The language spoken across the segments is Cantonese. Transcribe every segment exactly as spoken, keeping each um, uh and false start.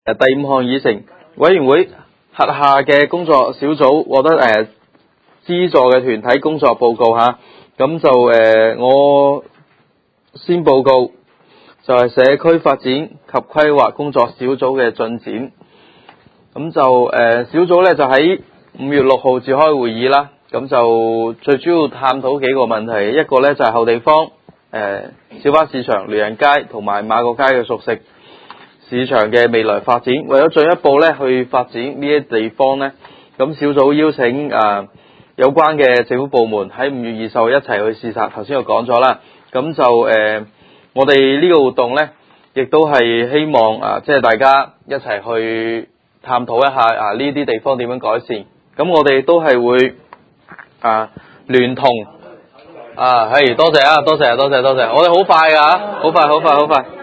第五項議程，委員會轄下嘅工作小組獲得誒資助嘅團體工作報告吓，咁就誒、呃、我先報告就係社區發展及規劃工作小組嘅進展。咁就誒、呃、小組咧就喺五月六號召開會議啦，咁就最主要探討幾個問題，一個咧就係後地方誒、呃、小巴市場、聯人街同埋馬國街嘅熟食市場嘅未來發展，為咗進一步咧去發展呢啲地方呢，咁小組邀請誒、呃、有關嘅政府部門喺五月二十號一齊去視察。頭先我講咗啦，咁就誒、呃、我哋呢個活動呢，亦都係希望啊，即、呃、係、就是、大家一齊去探討一下啊呢啲地方點樣改善。咁我哋都係會啊聯同啊係多謝啊多謝多謝多謝，我哋好快噶，好快好快好快。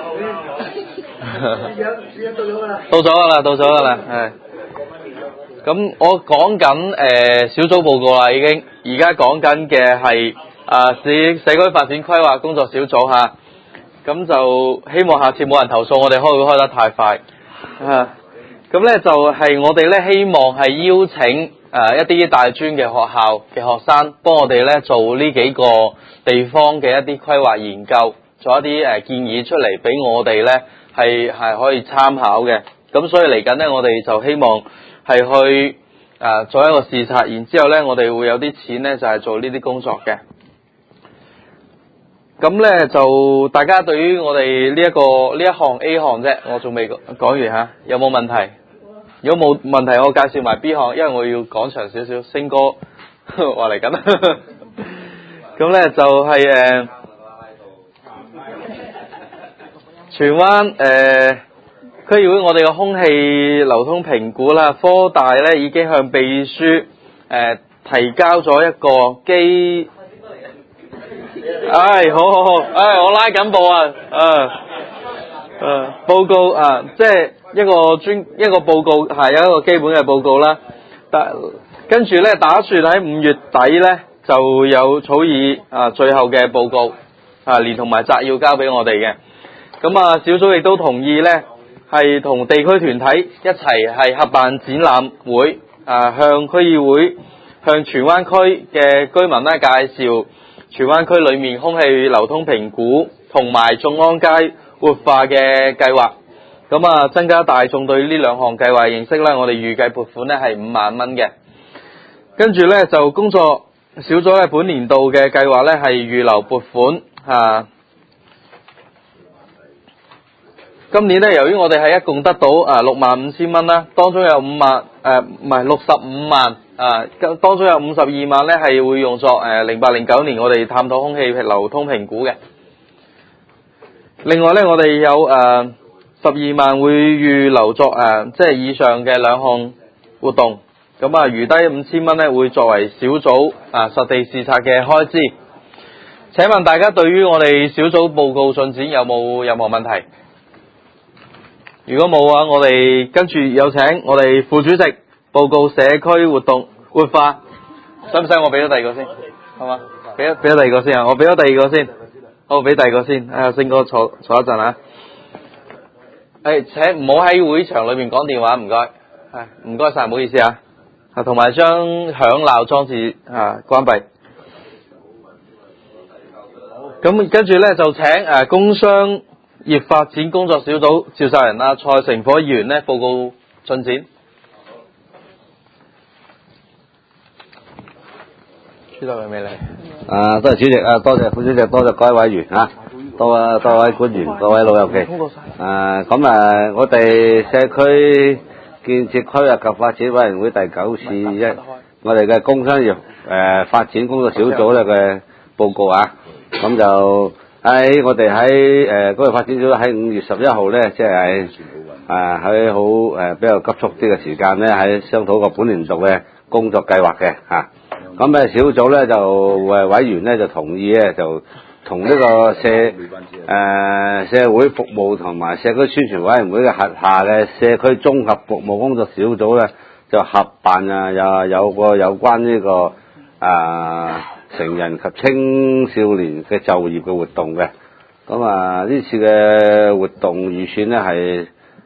到咗噶啦，到咗噶啦，係。咁我講緊誒小組報告啦，已經。而家講緊嘅係啊市社區發展規劃工作小組吓。咁就希望下次冇人投訴我哋開會開得太快。啊，咁咧就係我哋咧希望係邀請誒一啲大專嘅學校嘅學生，幫我哋咧做呢幾個地方嘅一啲規劃研究，做一啲誒建議出嚟俾我哋咧。係係可以參考嘅，咁所以嚟緊呢，我哋就希望係去誒、呃、做一個視察，然之後呢，我哋會有啲錢呢，就係、是、做呢啲工作嘅。咁呢，就大家對於我哋呢一個呢一項 A 項啫，我仲未講完吓，有冇問題？如果冇問題，我介紹埋 B 項，因為我要講長少少。星哥話嚟緊，咁呢，就係、是、誒。呃荃灣誒區議會我哋嘅空氣流通評估啦，科大咧已經向秘書誒、呃、提交咗一個機，唉、哎，好好好，唉、哎，我拉緊布啊，啊，誒報告啊，即係一個專一個報告係有一個基本嘅報告啦，但跟住咧打算喺五月底咧就有草擬啊最後嘅報告啊，連同埋摘要交俾我哋嘅。咁啊，小組亦都同意咧，係同地區團體一齊係合辦展覽會，啊，向區議會、向荃灣區嘅居民咧介紹荃灣區裏面空氣流通評估同埋眾安街活化嘅計劃。咁啊，增加大眾對呢兩項計劃認識咧，我哋預計撥款咧係五萬蚊嘅。跟住咧就工作小組咧本年度嘅計劃咧係預留撥款啊。今年咧，由於我哋係一共得到啊六萬五千蚊啦，當中有五萬誒唔係六十五萬啊，當中有五十二萬咧係會用作誒零八零九年我哋探討空氣流通評估嘅。另外咧，我哋有誒十二萬會預留作誒即係以上嘅兩項活動。咁啊，餘低五千蚊咧會作為小組啊實地視察嘅開支。請問大家對於我哋小組報告進展有冇任何問題？如果冇嘅話，我哋跟住有請我哋副主席報告社區活動活化，使唔使我俾咗第二個先？係嘛？俾咗俾咗第二個先啊！我俾咗第二個先，好，俾第二個先。啊，星哥坐坐一陣啊！誒，請唔好喺會場裏面講電話，唔該。係，唔該晒，唔好意思啊。啊，同埋將響鬧裝置啊關閉。咁跟住咧就請誒工商業發展工作小組召集人啊蔡成火議員呢報告進展。知道係咪嚟？ 啊，多謝主席啊，多謝副主席，多謝各位委員啊，多位多位官員，各位老友記。啊，咁啊，我哋社區建設規劃及發展委員會第九次一，我哋嘅工商業誒、呃、發展工作小組咧嘅報告啊，咁就。喺我哋喺誒嗰個發展組喺五月十一號咧，即係誒喺好誒比較急促啲嘅時間咧，喺商討個本年度嘅工作計劃嘅嚇。咁、啊、咧小組咧就誒委員咧就同意咧就同呢個社誒、呃、社會服務同埋社區宣傳委員會嘅轄下嘅社區綜合服務工作小組咧就合辦啊有有個有關呢、這個啊。成人及青少年嘅就業嘅活動嘅，咁啊呢次嘅活動預算咧係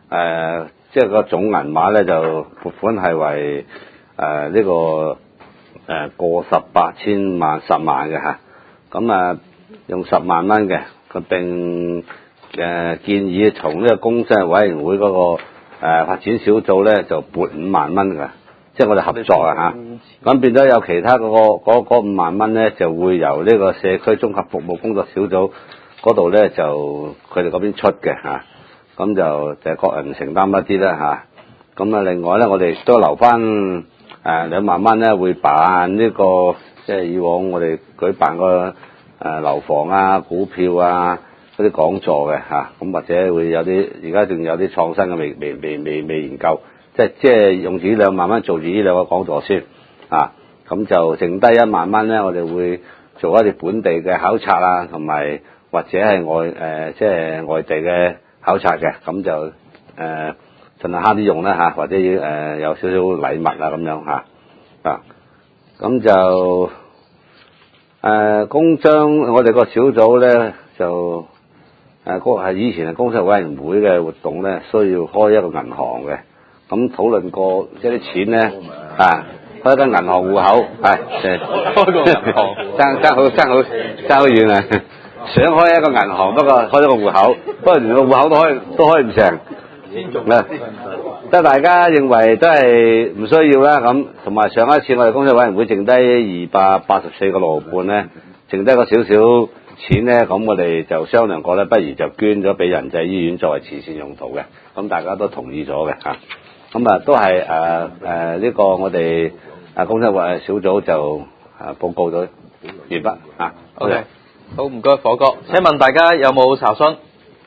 誒即係個總銀碼咧就撥款係為誒呢、呃這個誒、呃、過十八千萬十萬嘅嚇，咁啊用十萬蚊嘅，佢並誒、呃、建議從呢個工商委員會嗰、那個誒、呃、發展小組咧就撥五萬蚊㗎，即係我哋合作啊嚇，咁變咗有其他嗰、那個嗰五萬蚊咧就會由呢個社區綜合服務工作小組嗰度咧就佢哋嗰邊出嘅嚇。咁就就係各人承擔一啲啦嚇，咁啊另外咧，我哋都留翻誒兩萬蚊咧，會辦呢、這個即係以往我哋舉辦個誒樓房啊、股票啊嗰啲講座嘅嚇，咁、啊、或者會有啲而家仲有啲創新嘅未未未未未研究，即係即係用住呢兩萬蚊做住呢兩個講座先啊，咁就剩低一萬蚊咧，我哋會做一啲本地嘅考察啊，同埋或者係外誒、呃、即係外地嘅考察嘅，咁就誒盡量慳啲用啦嚇，或者要誒、呃、有少少禮物啊咁樣嚇啊，咁就誒、呃、工商我哋個小組咧就誒嗰係以前係工商委員會嘅活動咧，需要開一個銀行嘅，咁討論過即係啲錢咧啊開一間銀行戶口係誒開個銀行爭爭好爭好爭好遠啊！想開一個銀行，不過開咗個戶口，不過連個戶口都開都開唔成。嗱，即係大家認為都係唔需要啦。咁同埋上一次我哋工商委員會剩低二百八十四個六毫半咧，剩低個少少錢咧，咁我哋就商量過咧，不如就捐咗俾仁濟醫院作為慈善用途嘅。咁大家都同意咗嘅嚇。咁啊都係誒誒呢個我哋啊工商委小組就啊報告咗完畢嚇。 O K。好，唔該，火哥。請問大家有冇查詢？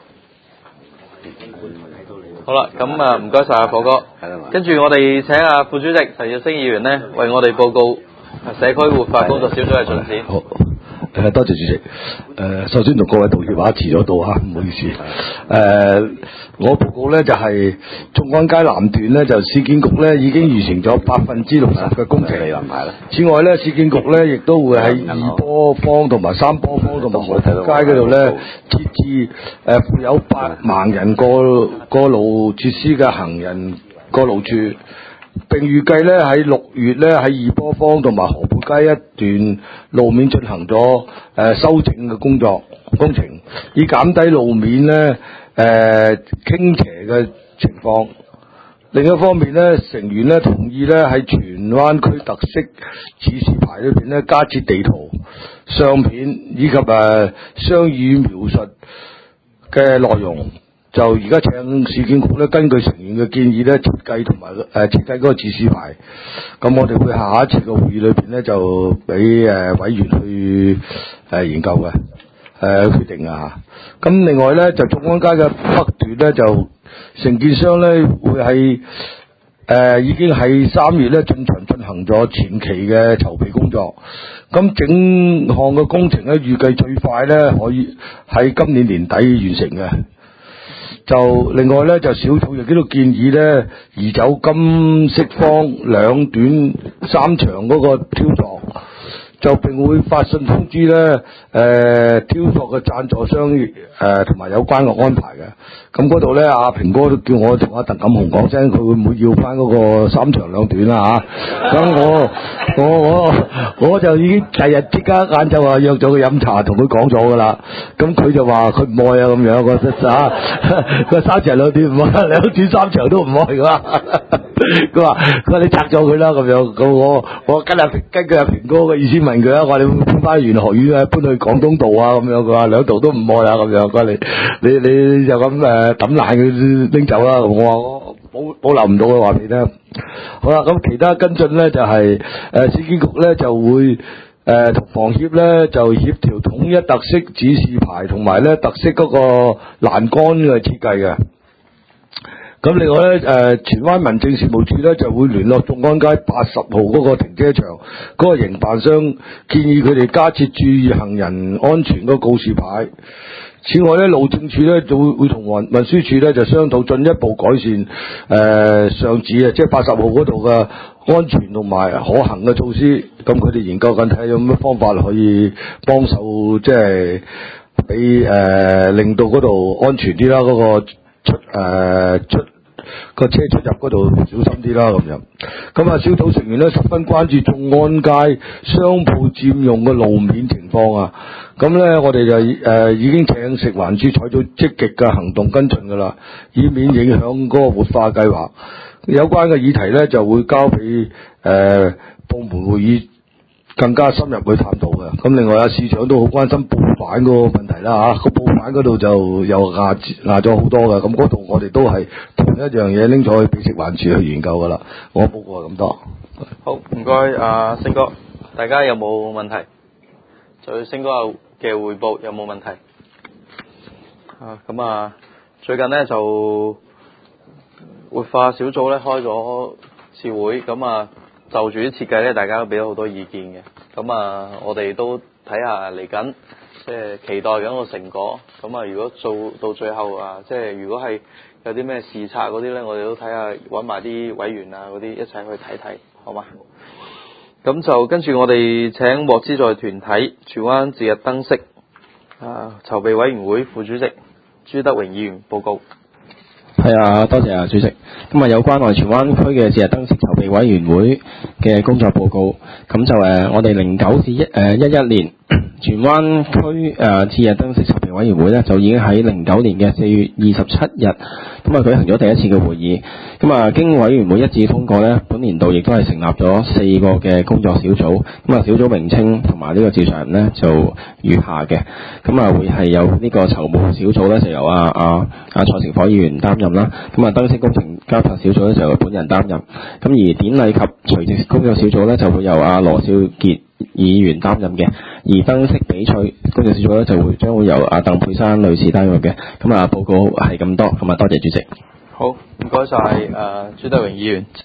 好啦，咁啊，唔該晒啊，火哥。跟住我哋請阿副主席陳耀升議員呢，為我哋報告社區活化工作小組嘅進展。 好，誒多謝主席。誒、呃，首先同各位道歉啊，遲咗到啊，唔好意思。誒、呃，我報告咧就係眾安街南段咧，就市建局咧已經完成咗百分之六十嘅工程。此外咧，市建局咧亦都會喺二波坊同埋三波坊同埋河福街嗰度咧設置誒附有八盲人過過路設施嘅行人過路處。並預計咧喺六月咧喺二波坊同埋河畔街一段路面進行咗誒、呃、修整嘅工作工程，以減低路面咧誒、呃、傾斜嘅情況。另一方面咧，成員咧同意咧喺荃灣區特色指示牌裏邊咧加設地圖、相片以及誒、呃、雙語描述嘅內容。就而家請市建局咧，根據成員嘅建議咧，設計同埋誒設計嗰個指示牌。咁我哋會下一次嘅會議裏邊咧，就俾誒委員去誒、呃、研究嘅誒、呃、決定啊嚇。咁另外咧，就眾安街嘅北段咧，就承建商咧會係誒、呃、已經喺三月咧進場進行咗前期嘅籌備工作。咁整項嘅工程咧，預計最快咧可以喺今年年底完成嘅。就另外咧，就小組亦都建議咧移走金色坊兩短三長嗰個雕塑，就並會發信通知咧誒、呃、雕塑嘅贊助商誒同埋有關嘅安排嘅。咁嗰度咧，阿平哥都叫我同阿鄧錦雄講聲，佢會唔會要翻嗰個三長兩短啦嚇？咁、啊、我我我我就已經第日即刻晏晝啊約咗佢飲茶，同佢講咗噶啦。咁佢就話佢唔愛啊咁樣，個啊個三長兩短唔愛，兩短三長都唔愛噶。佢話佢話你拆咗佢啦咁樣。咁我我跟阿根據阿平哥嘅意思問佢啊，我話你會搬翻去圓學院啊，搬去廣東道啊咁樣。佢話兩度都唔愛啦咁樣。佢話你你你就咁誒。誒，抌爛佢拎走啦！我話我保保留唔到嘅話俾你聽。好啦，咁其他跟進咧就係、是、誒、呃、市建局咧就會誒同、呃、房協咧就協調統一特色指示牌同埋咧特色嗰個欄杆嘅設計嘅。咁另外咧誒荃灣民政事務處咧就會聯絡眾安街八十號嗰個停車場嗰個營辦商，建議佢哋加設注意行人安全嗰個告示牌。此外咧，路政署咧就會會同運運輸署咧就商討進一步改善誒、呃、上址啊，即係八十號嗰度嘅安全同埋可行嘅措施。咁佢哋研究緊睇下有咩方法可以幫手，即係俾誒令到嗰度安全啲啦。嗰、嗰個出誒、呃、出個車出入嗰度小心啲啦咁樣。咁啊，小組成員咧十分關注眾安街商鋪佔用嘅路面情況啊。咁咧，我哋就誒、呃、已經請食環署採取積極嘅行動跟進㗎啦，以免影響嗰個活化計劃。有關嘅議題咧就會交俾誒、呃、部門會議更加深入去探討嘅。咁另外啊，市長都好關心報販嗰個問題啦嚇，個報販嗰度就又壓壓咗好多嘅。咁嗰度我哋都係同一樣嘢拎咗去俾食環署去研究㗎啦。我報告係咁多。 好，唔該，阿星哥，大家有冇問題？就星哥嘅彙報有冇問題？啊，咁啊，最近呢就活化小組咧開咗次會，咁啊就住啲設計咧，大家都俾咗好多意見嘅。咁啊，我哋都睇下嚟緊，即係期待緊個成果。咁啊，如果做到最後啊，即係如果係有啲咩視察嗰啲咧，我哋都睇下揾埋啲委員啊嗰啲一齊去睇睇，好嘛？咁就跟住我哋請獲資助團體荃灣節日燈飾啊籌備委員會副主席朱德榮議員報告。 係啊，多謝啊，主席。咁啊，有關我哋荃灣區嘅節日燈飾籌備委員會嘅工作報告，咁就誒，我哋零九至一誒一一年荃灣區誒節日燈飾籌備委員會咧，就已經喺零九年嘅四月二十七日，咁啊舉行咗第一次嘅會議。咁啊，經委員會一致通過咧，本年度亦都係成立咗四個嘅工作小組。咁啊，小組名稱同埋呢個召集人咧就如下嘅。咁啊，會係有呢個籌務小組咧，就由啊啊啊蔡成火議員擔任啦。咁啊，燈飾工程監察小組咧就由本人擔任。咁而典禮及垂直工作小組咧就會由啊羅少傑議員擔任嘅。而燈飾比賽工作小組咧就會將會由啊鄧佩珊女士擔任嘅。咁啊，報告係咁多，咁啊多謝主席。 好，唔該晒誒朱德榮議員。